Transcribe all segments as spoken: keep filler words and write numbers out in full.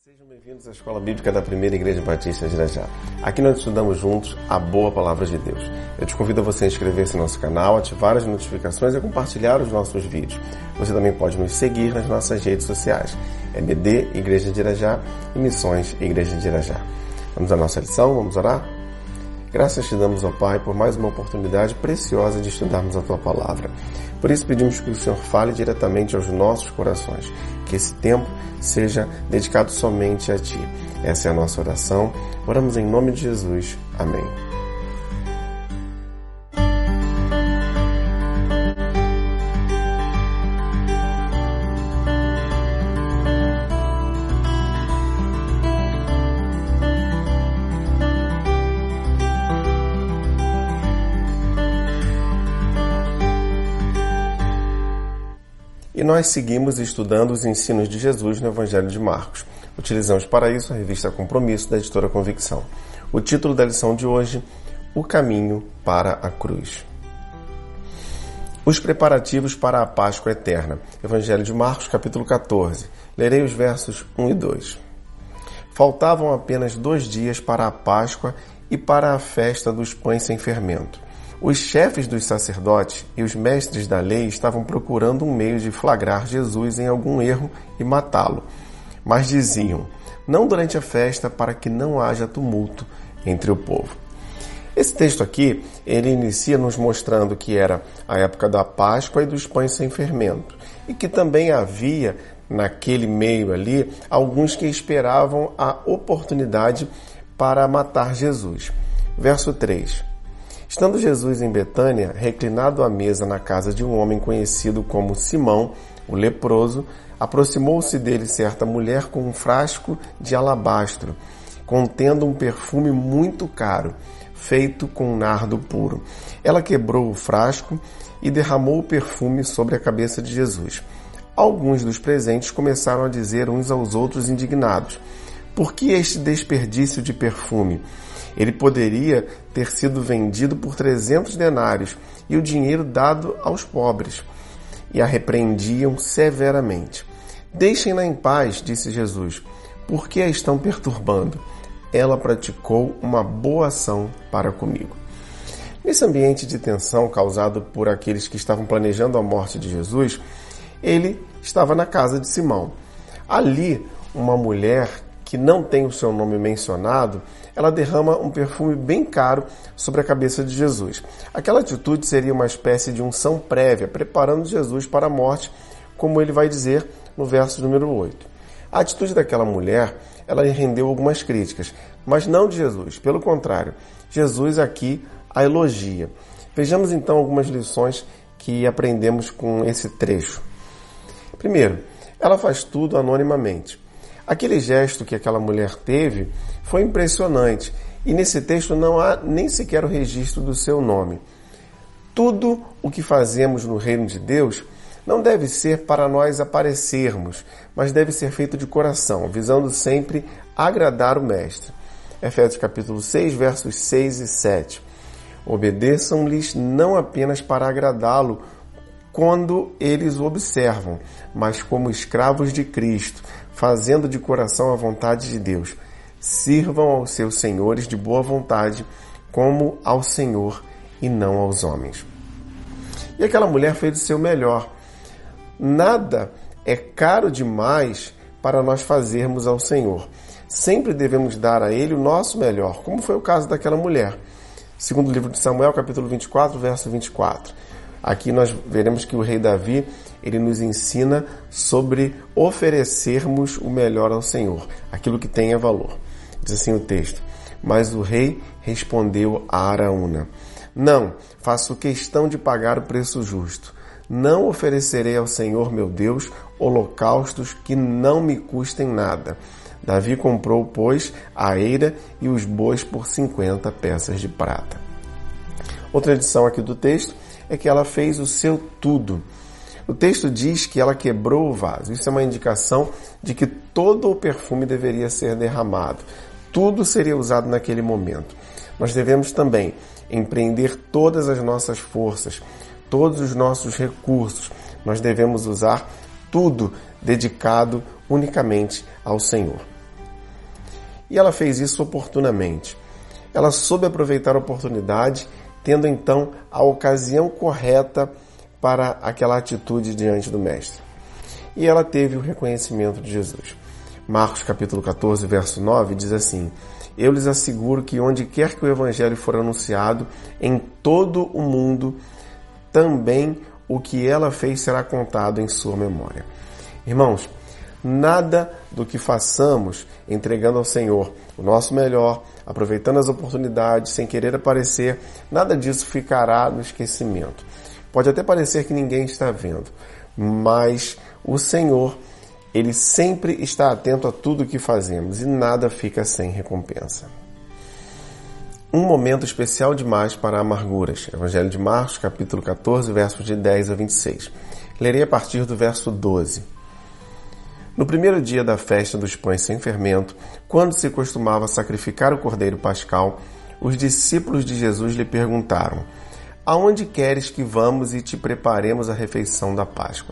Sejam bem-vindos à Escola Bíblica da Primeira Igreja Batista de Irajá. Aqui nós estudamos juntos a boa palavra de Deus. Eu te convido a você inscrever-se no nosso canal, ativar as notificações e compartilhar os nossos vídeos. Você também pode nos seguir nas nossas redes sociais. É B D Igreja de Irajá e Missões Igreja de Irajá. Vamos à nossa lição, vamos orar? Graças te damos, ó Pai, por mais uma oportunidade preciosa de estudarmos a Tua Palavra. Por isso pedimos que o Senhor fale diretamente aos nossos corações, que esse tempo seja dedicado somente a Ti. Essa é a nossa oração. Oramos em nome de Jesus. Amém. E nós seguimos estudando os ensinos de Jesus no Evangelho de Marcos. Utilizamos para isso a revista Compromisso da editora Convicção. O título da lição de hoje, O Caminho para a Cruz. Os preparativos para a Páscoa Eterna. Evangelho de Marcos, capítulo quatorze. Lerei os versos um e dois. Faltavam apenas dois dias para a Páscoa e para a festa dos pães sem fermento. Os chefes dos sacerdotes e os mestres da lei estavam procurando um meio de flagrar Jesus em algum erro e matá-lo. Mas diziam, não durante a festa, para que não haja tumulto entre o povo. Esse texto aqui, ele inicia nos mostrando que era a época da Páscoa e dos pães sem fermento. E que também havia, naquele meio ali, alguns que esperavam a oportunidade para matar Jesus. Verso três. Estando Jesus em Betânia, reclinado à mesa na casa de um homem conhecido como Simão, o leproso, aproximou-se dele certa mulher com um frasco de alabastro, contendo um perfume muito caro, feito com nardo puro. Ela quebrou o frasco e derramou o perfume sobre a cabeça de Jesus. Alguns dos presentes começaram a dizer uns aos outros indignados, por que este desperdício de perfume? Ele poderia ter sido vendido por trezentos denários e o dinheiro dado aos pobres. E a repreendiam severamente. Deixem-na em paz, disse Jesus. Por que a estão perturbando? Ela praticou uma boa ação para comigo. Nesse ambiente de tensão causado por aqueles que estavam planejando a morte de Jesus, ele estava na casa de Simão. Ali, uma mulher que não tem o seu nome mencionado, ela derrama um perfume bem caro sobre a cabeça de Jesus. Aquela atitude seria uma espécie de unção prévia, preparando Jesus para a morte, como ele vai dizer no verso número oito. A atitude daquela mulher, ela rendeu algumas críticas, mas não de Jesus. Pelo contrário, Jesus aqui a elogia. Vejamos então algumas lições que aprendemos com esse trecho. Primeiro, ela faz tudo anonimamente. Aquele gesto que aquela mulher teve foi impressionante e nesse texto não há nem sequer o registro do seu nome. Tudo o que fazemos no reino de Deus não deve ser para nós aparecermos, mas deve ser feito de coração, visando sempre agradar o Mestre. Efésios capítulo seis, versos seis e sete. Obedeçam-lhes não apenas para agradá-lo quando eles o observam, mas como escravos de Cristo, fazendo de coração a vontade de Deus. Sirvam aos seus senhores de boa vontade, como ao Senhor e não aos homens. E aquela mulher fez o seu melhor. Nada é caro demais para nós fazermos ao Senhor. Sempre devemos dar a Ele o nosso melhor, como foi o caso daquela mulher. Segundo o livro de Samuel, capítulo vinte e quatro, verso vinte e quatro. Aqui nós veremos que o rei Davi, ele nos ensina sobre oferecermos o melhor ao Senhor, aquilo que tenha valor. Diz assim o texto, mas o rei respondeu a Araúna, não, faço questão de pagar o preço justo. Não oferecerei ao Senhor meu Deus holocaustos que não me custem nada. Davi comprou, pois, a eira e os bois por cinquenta peças de prata. Outra lição aqui do texto é que ela fez o seu tudo. O texto diz que ela quebrou o vaso. Isso é uma indicação de que todo o perfume deveria ser derramado. Tudo seria usado naquele momento. Nós devemos também empreender todas as nossas forças, todos os nossos recursos. Nós devemos usar tudo dedicado unicamente ao Senhor. E ela fez isso oportunamente. Ela soube aproveitar a oportunidade, tendo então a ocasião correta para aquela atitude diante do Mestre. E ela teve o reconhecimento de Jesus. Marcos capítulo catorze, verso nove, diz assim: eu lhes asseguro que onde quer que o Evangelho for anunciado, em todo o mundo, também o que ela fez será contado em sua memória. Irmãos, nada do que façamos entregando ao Senhor o nosso melhor, aproveitando as oportunidades, sem querer aparecer, nada disso ficará no esquecimento. Pode até parecer que ninguém está vendo, mas o Senhor, Ele sempre está atento a tudo o que fazemos e nada fica sem recompensa. Um momento especial demais para amarguras. Evangelho de Marcos, capítulo catorze, versos de dez a vinte e seis. Lerei a partir do verso doze. No primeiro dia da festa dos pães sem fermento, quando se costumava sacrificar o cordeiro pascal, os discípulos de Jesus lhe perguntaram: aonde queres que vamos e te preparemos a refeição da Páscoa?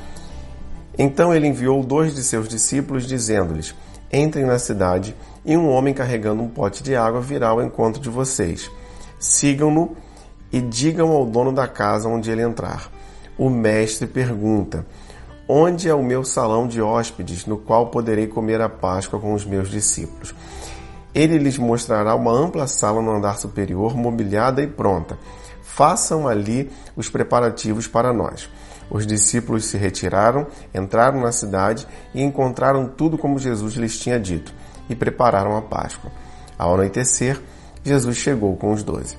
Então ele enviou dois de seus discípulos, dizendo-lhes: entrem na cidade, e um homem carregando um pote de água virá ao encontro de vocês. Sigam-no e digam ao dono da casa onde ele entrar: o mestre pergunta: onde é o meu salão de hóspedes, no qual poderei comer a Páscoa com os meus discípulos? Ele lhes mostrará uma ampla sala no andar superior, mobiliada e pronta. Façam ali os preparativos para nós. Os discípulos se retiraram, entraram na cidade e encontraram tudo como Jesus lhes tinha dito, e prepararam a Páscoa. Ao anoitecer, Jesus chegou com os doze.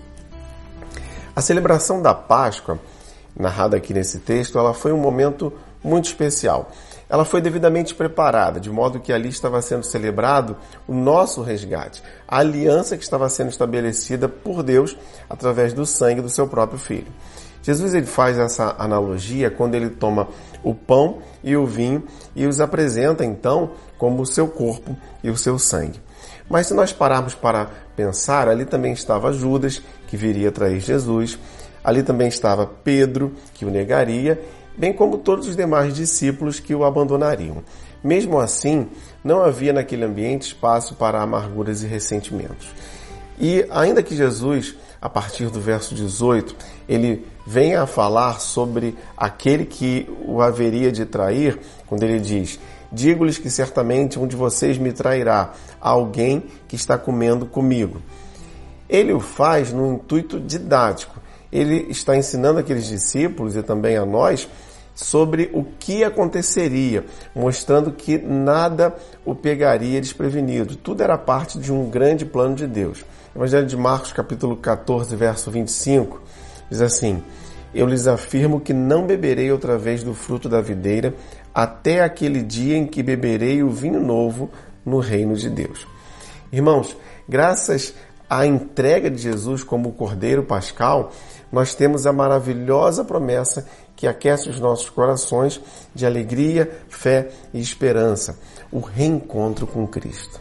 A celebração da Páscoa, narrada aqui nesse texto, ela foi um momento muito especial. Ela foi devidamente preparada, de modo que ali estava sendo celebrado o nosso resgate, a aliança que estava sendo estabelecida por Deus através do sangue do seu próprio Filho. Jesus ele faz essa analogia quando ele toma o pão e o vinho e os apresenta então como o seu corpo e o seu sangue. Mas se nós pararmos para pensar, ali também estava Judas, que viria trair Jesus, ali também estava Pedro, que o negaria, bem como todos os demais discípulos que o abandonariam. Mesmo assim, não havia naquele ambiente espaço para amarguras e ressentimentos. E ainda que Jesus, a partir do verso dezoito, ele venha a falar sobre aquele que o haveria de trair, quando ele diz: digo-lhes que certamente um de vocês me trairá, alguém que está comendo comigo. Ele o faz no intuito didático. Ele está ensinando aqueles discípulos e também a nós sobre o que aconteceria, mostrando que nada o pegaria desprevenido. Tudo era parte de um grande plano de Deus. Evangelho de Marcos, capítulo catorze, verso vinte e cinco, diz assim: eu lhes afirmo que não beberei outra vez do fruto da videira até aquele dia em que beberei o vinho novo no reino de Deus. Irmãos, graças à entrega de Jesus como o Cordeiro Pascal, nós temos a maravilhosa promessa que aquece os nossos corações de alegria, fé e esperança, o reencontro com Cristo.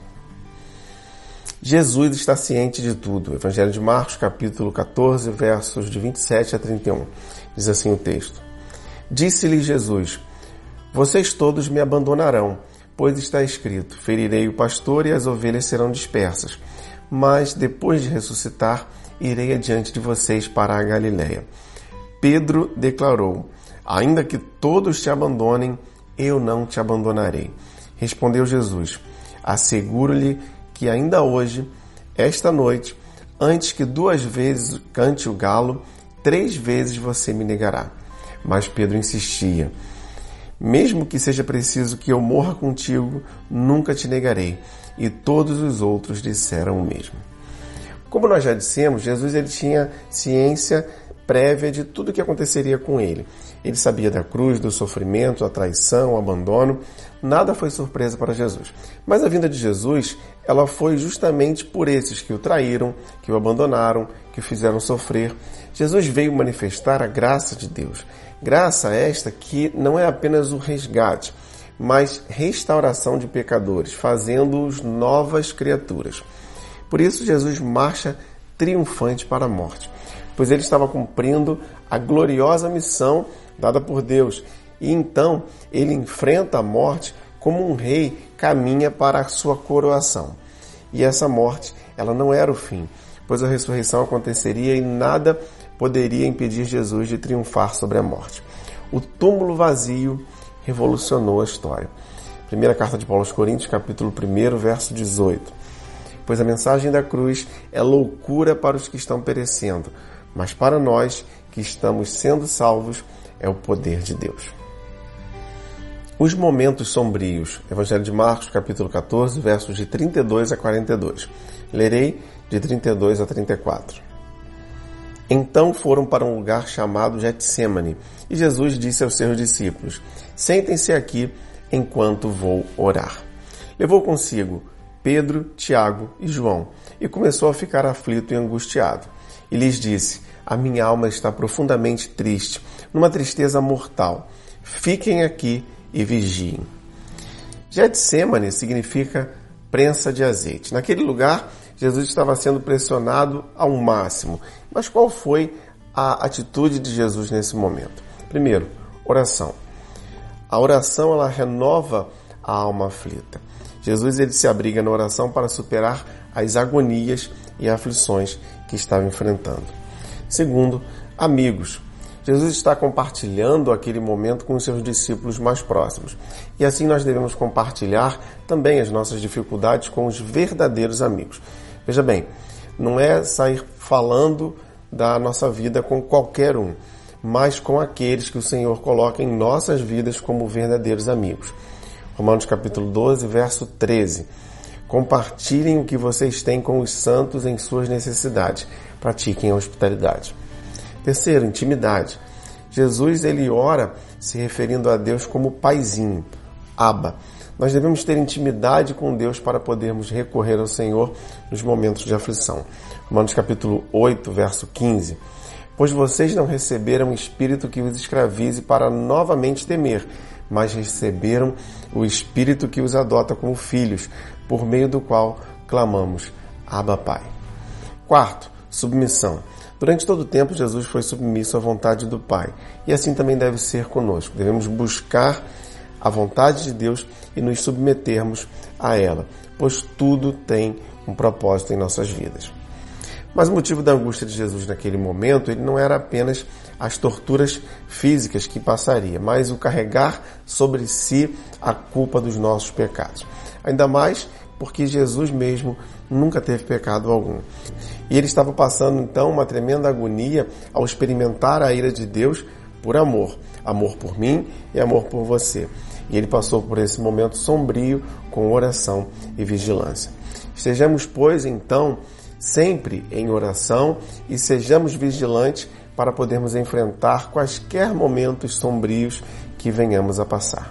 Jesus está ciente de tudo. Evangelho de Marcos, capítulo catorze, versos de vinte e sete a trinta e um. Diz assim o texto: disse-lhe Jesus: vocês todos me abandonarão, pois está escrito: ferirei o pastor e as ovelhas serão dispersas. Mas depois de ressuscitar, irei adiante de vocês para a Galileia. Pedro declarou: ainda que todos te abandonem, eu não te abandonarei. Respondeu Jesus: asseguro-lhe que ainda hoje, esta noite, antes que duas vezes cante o galo, três vezes você me negará. Mas Pedro insistia: mesmo que seja preciso que eu morra contigo, nunca te negarei. E todos os outros disseram o mesmo. Como nós já dissemos, Jesus ele tinha ciência prévia de tudo o que aconteceria com ele. Ele sabia da cruz, do sofrimento, da traição, o abandono. Nada foi surpresa para Jesus. Mas a vinda de Jesus, ela foi justamente por esses que o traíram, que o abandonaram, que o fizeram sofrer. Jesus veio manifestar a graça de Deus. Graça esta que não é apenas o resgate, mas restauração de pecadores, fazendo-os novas criaturas. Por isso Jesus marcha triunfante para a morte, pois ele estava cumprindo a gloriosa missão dada por Deus. E então ele enfrenta a morte como um rei caminha para a sua coroação. E essa morte, ela não era o fim, pois a ressurreição aconteceria e nada poderia impedir Jesus de triunfar sobre a morte. O túmulo vazio revolucionou a história. Primeira carta de Paulo aos Coríntios, capítulo um, verso dezoito. Pois a mensagem da cruz é loucura para os que estão perecendo, mas para nós que estamos sendo salvos é o poder de Deus. Os momentos sombrios. Evangelho de Marcos, capítulo quatorze, versos de trinta e dois a quarenta e dois. Lerei de trinta e dois a trinta e quatro. Então foram para um lugar chamado Getsêmani, e Jesus disse aos seus discípulos: sentem-se aqui enquanto vou orar. Levou consigo Pedro, Tiago e João, e começou a ficar aflito e angustiado. E lhes disse: a minha alma está profundamente triste, numa tristeza mortal. Fiquem aqui e vigiem. Getsêmani significa prensa de azeite. Naquele lugar, Jesus estava sendo pressionado ao máximo. Mas qual foi a atitude de Jesus nesse momento? Primeiro, oração. A oração, ela renova a alma aflita. Jesus, ele se abriga na oração para superar as agonias e aflições que estava enfrentando. Segundo, amigos. Jesus está compartilhando aquele momento com os seus discípulos mais próximos. E assim nós devemos compartilhar também as nossas dificuldades com os verdadeiros amigos. Veja bem, não é sair falando da nossa vida com qualquer um, mas com aqueles que o Senhor coloca em nossas vidas como verdadeiros amigos. Romanos capítulo doze, verso treze. Compartilhem o que vocês têm com os santos em suas necessidades. Pratiquem a hospitalidade. Terceiro, intimidade. Jesus, ele ora se referindo a Deus como paizinho, Abba. Nós devemos ter intimidade com Deus para podermos recorrer ao Senhor nos momentos de aflição. Romanos capítulo oito, verso quinze. Pois vocês não receberam o Espírito que os escravize para novamente temer, mas receberam o Espírito que os adota como filhos, por meio do qual clamamos, Abba, Pai. Quarto, submissão. Durante todo o tempo, Jesus foi submisso à vontade do Pai. E assim também deve ser conosco. Devemos buscar a vontade de Deus e nos submetermos a ela, pois tudo tem um propósito em nossas vidas. Mas o motivo da angústia de Jesus naquele momento, ele não era apenas as torturas físicas que passaria, mas o carregar sobre si a culpa dos nossos pecados. Ainda mais porque Jesus mesmo nunca teve pecado algum. E ele estava passando, então, uma tremenda agonia ao experimentar a ira de Deus por amor. Amor por mim e amor por você. E ele passou por esse momento sombrio com oração e vigilância. Estejamos, pois, então, sempre em oração e sejamos vigilantes para podermos enfrentar quaisquer momentos sombrios que venhamos a passar.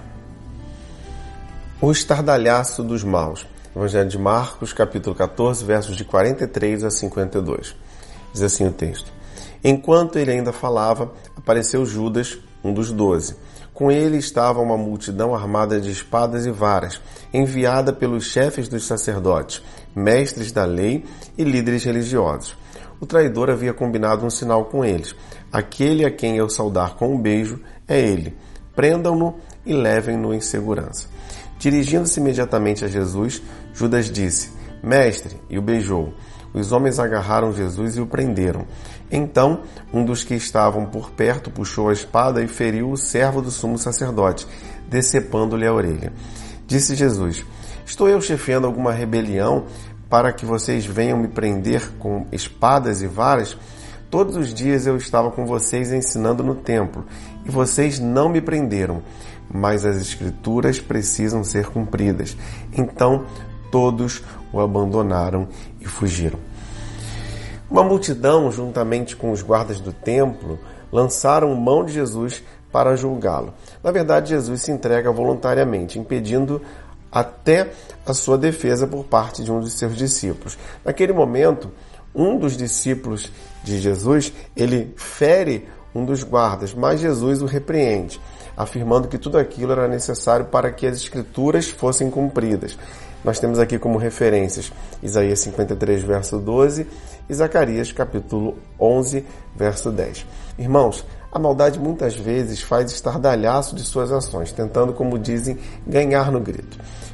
O estardalhaço dos maus. Evangelho de Marcos, capítulo quatorze, versos de quarenta e três a cinquenta e dois. Diz assim o texto. Enquanto ele ainda falava, apareceu Judas, um dos doze. Com ele estava uma multidão armada de espadas e varas, enviada pelos chefes dos sacerdotes, mestres da lei e líderes religiosos. O traidor havia combinado um sinal com eles. Aquele a quem eu saudar com um beijo é ele. Prendam-no e levem-no em segurança. Dirigindo-se imediatamente a Jesus, Judas disse, Mestre, e o beijou. Os homens agarraram Jesus e o prenderam. Então, um dos que estavam por perto puxou a espada e feriu o servo do sumo sacerdote, decepando-lhe a orelha. Disse Jesus, estou eu chefiando alguma rebelião para que vocês venham me prender com espadas e varas? Todos os dias eu estava com vocês ensinando no templo, e vocês não me prenderam, mas as Escrituras precisam ser cumpridas. Então todos o abandonaram e fugiram. Uma multidão, juntamente com os guardas do templo, lançaram mão de Jesus para julgá-lo. Na verdade, Jesus se entrega voluntariamente, impedindo até a sua defesa por parte de um dos seus discípulos. Naquele momento, um dos discípulos de Jesus, ele fere um dos guardas, mas Jesus o repreende, afirmando que tudo aquilo era necessário para que as Escrituras fossem cumpridas. Nós temos aqui como referências Isaías cinquenta e três, verso doze, e Zacarias, capítulo onze, verso dez. Irmãos, a maldade muitas vezes faz estardalhaço de suas ações, tentando, como dizem, ganhar no grito.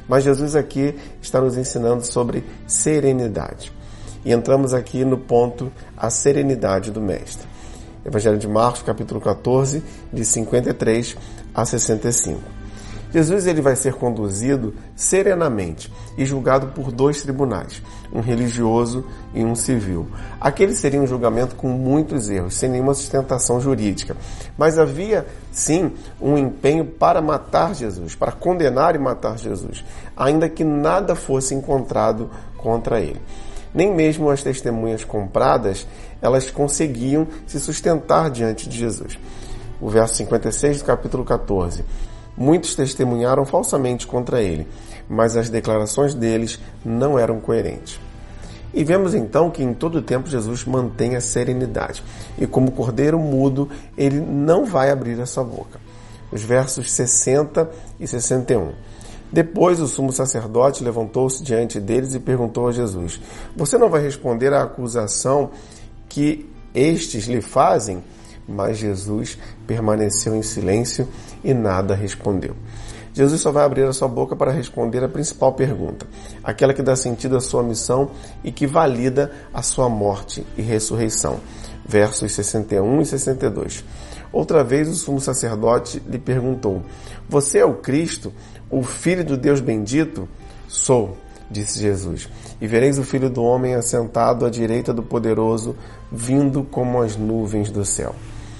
Mas Jesus aqui está nos ensinando sobre serenidade. E entramos aqui no ponto, a serenidade do Mestre. Evangelho de Marcos, capítulo quatorze, de cinquenta e três a sessenta e cinco. Jesus ele vai ser conduzido serenamente e julgado por dois tribunais, um religioso e um civil. Aquele seria um julgamento com muitos erros, sem nenhuma sustentação jurídica. Mas havia, sim, um empenho para matar Jesus, para condenar e matar Jesus, ainda que nada fosse encontrado contra ele. Nem mesmo as testemunhas compradas, elas conseguiam se sustentar diante de Jesus. O verso cinquenta e seis do capítulo quatorze. Muitos testemunharam falsamente contra ele, mas as declarações deles não eram coerentes. E vemos então que em todo o tempo Jesus mantém a serenidade. E como cordeiro mudo, ele não vai abrir a sua boca. Os versos sessenta e sessenta e um. Depois o sumo sacerdote levantou-se diante deles e perguntou a Jesus: você não vai responder à acusação que estes lhe fazem? Mas Jesus permaneceu em silêncio e nada respondeu. Jesus só vai abrir a sua boca para responder a principal pergunta, aquela que dá sentido à sua missão e que valida a sua morte e ressurreição. Versos sessenta e um e sessenta e dois. Outra vez o sumo sacerdote lhe perguntou: você é o Cristo, o Filho do Deus bendito? Sou, disse Jesus, e vereis o Filho do Homem assentado à direita do Poderoso, vindo como as nuvens do céu.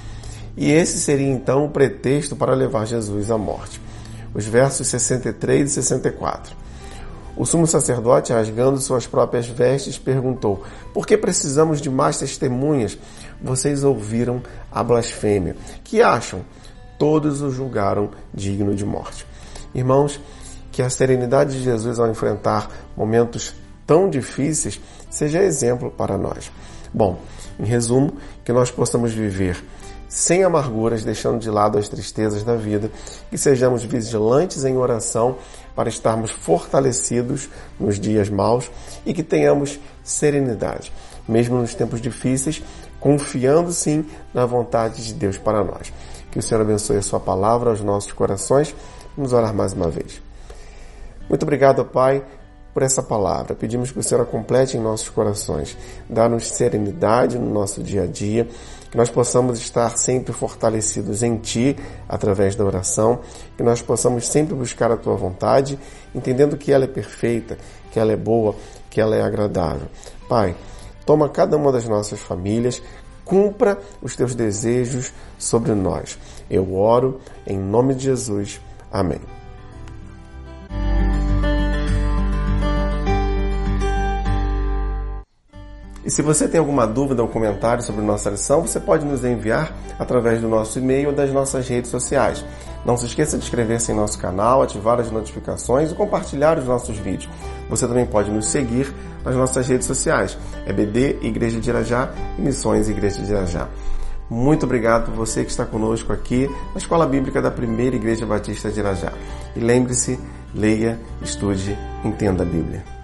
E esse seria então o pretexto para levar Jesus à morte. Os versos sessenta e três e sessenta e quatro. O sumo sacerdote, rasgando suas próprias vestes, perguntou: por que precisamos de mais testemunhas? Vocês ouviram a blasfêmia. Que acham? Todos o julgaram digno de morte. Irmãos, que a serenidade de Jesus ao enfrentar momentos tão difíceis seja exemplo para nós. Bom, em resumo, que nós possamos viver sem amarguras, deixando de lado as tristezas da vida, que sejamos vigilantes em oração para estarmos fortalecidos nos dias maus e que tenhamos serenidade, mesmo nos tempos difíceis, confiando sim na vontade de Deus para nós. Que o Senhor abençoe a sua palavra aos nossos corações. Vamos orar mais uma vez. Muito obrigado, Pai, por essa palavra. Pedimos que o Senhor a complete em nossos corações. Dá-nos serenidade no nosso dia a dia, que nós possamos estar sempre fortalecidos em Ti, através da oração, que nós possamos sempre buscar a Tua vontade, entendendo que ela é perfeita, que ela é boa, que ela é agradável. Pai, toma cada uma das nossas famílias, cumpra os Teus desejos sobre nós. Eu oro em nome de Jesus. Amém. E se você tem alguma dúvida ou comentário sobre nossa lição, você pode nos enviar através do nosso e-mail ou das nossas redes sociais. Não se esqueça de inscrever-se em nosso canal, ativar as notificações e compartilhar os nossos vídeos. Você também pode nos seguir nas nossas redes sociais. É B D Igreja de Irajá e Missões Igreja de Irajá. Muito obrigado por você que está conosco aqui na Escola Bíblica da Primeira Igreja Batista de Irajá. E lembre-se, leia, estude, entenda a Bíblia.